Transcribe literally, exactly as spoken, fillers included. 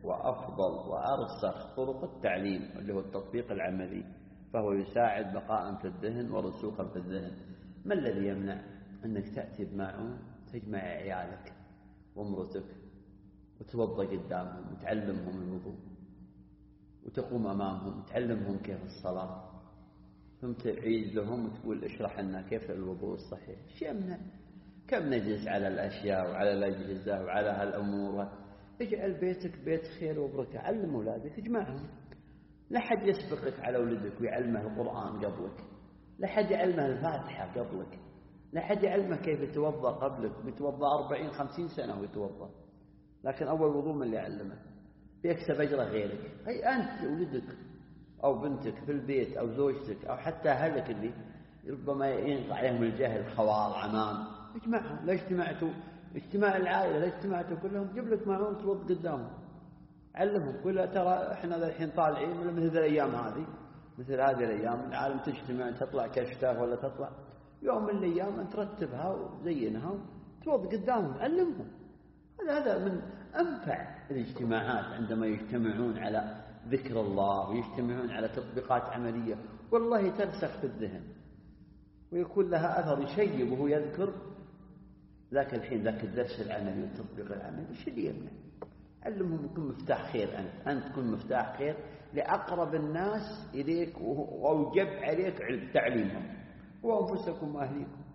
وأفضل وأرسخ طرق التعليم اللي هو التطبيق العملي، فهو يساعد بقاء في الذهن ورسوخا في الذهن. ما الذي يمنع أنك تأتي بماعون تجمع عيالك وامرتك وتوضأ قدامهم وتعلمهم الوضوء، وتقوم أمامهم وتعلمهم كيف الصلاة، ثم تعيد لهم وتقول اشرح لنا كيف الوضوء الصحيح. ايش يمنع؟ كم نجلس على الأشياء وعلى الأجهزة وعلى هالأمور. اجعل بيتك بيت خير وبركة، علم أولادك، اجمعهم. لا حد يسبقك على ولدك ويعلمه القرآن قبلك، لا حد يعلمه الفاتحة قبلك، لا حد يعلمه كيف يتوضأ قبلك. بيتوضأ أربعين خمسين سنة ويتوضأ، لكن أول وضوء من اللي يعلمه بيكسب أجر غيرك. أي أنت ولدك أو بنتك في البيت أو زوجتك أو حتى أهلك اللي ربما ينقع عليهم الجهل، خوال عمام، اجمعهم. لا اجتمعتوا اجتماع العائلة، لا اجتمعتوا كلهم، جيب لك معون توض قدامهم، علمهم. كلها ترى احنا الحين طالعين من مثل الأيام هذه، مثل هذه الأيام العالم تجتمع، تطلع كشتاف ولا تطلع يوم من الأيام أن ترتبها وزينها وتوض قدامهم، علمهم. هذا هذا من أنفع الاجتماعات، عندما يجتمعون على ذكر الله ويجتمعون على تطبيقات عملية، والله ترسخ في الذهن ويكون لها أثر يشيب وهو يذكر. ذاك الحين ذاك الدرس العملي والتطبيق العملي ايش اللي يمنع؟ علمهم، يكون مفتاح خير. أنت أنت تكون مفتاح خير لأقرب الناس إليك، وأوجب عليك تعليمهم وأنفسكم وأهليكم.